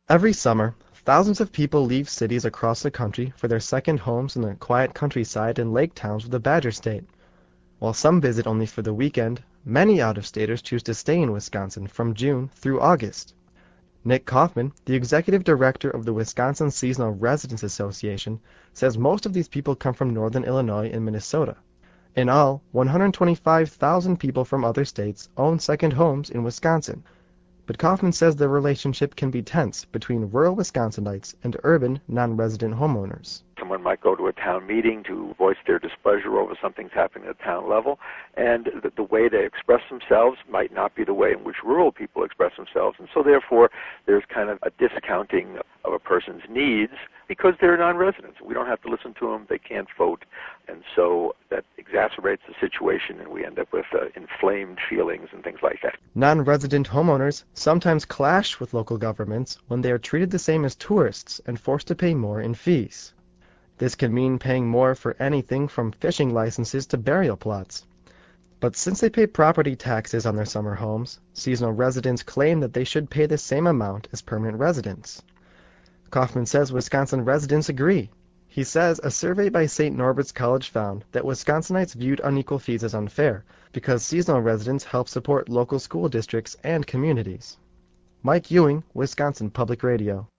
Every summer, thousands of people leave cities across the country for their second homes in the quiet countryside and lake towns of the Badger State. While some visit only for the weekend, many out-of-staters choose to stay in Wisconsin from June through August. Nick Kaufman, the executive director of the Wisconsin Seasonal Residents Association, says most of these people come from northern Illinois and Minnesota. In all, 125,000 people from other states own second homes in Wisconsin. But Kaufman says the relationship can be tense between rural Wisconsinites and urban, non-resident homeowners. Someone might go to a town meeting to voice their displeasure over something's happening at town level, and the way they express themselves might not be the way in which rural people express themselves, and so therefore there's kind of a discounting of a person's needs because they're non-residents. We don't have to listen to them, they can't vote, and so that exacerbates the situation, and we end up with inflamed feelings and things like that. Non-resident homeowners sometimes clash with local governments when they are treated the same as tourists and forced to pay more in fees. This can mean paying more for anything from fishing licenses to burial plots. But since they pay property taxes on their summer homes, seasonal residents claim that they should pay the same amount as permanent residents. Kaufman says Wisconsin residents agree. He says a survey by St. Norbert's College found that Wisconsinites viewed unequal fees as unfair because seasonal residents help support local school districts and communities. Mike Ewing, Wisconsin Public Radio.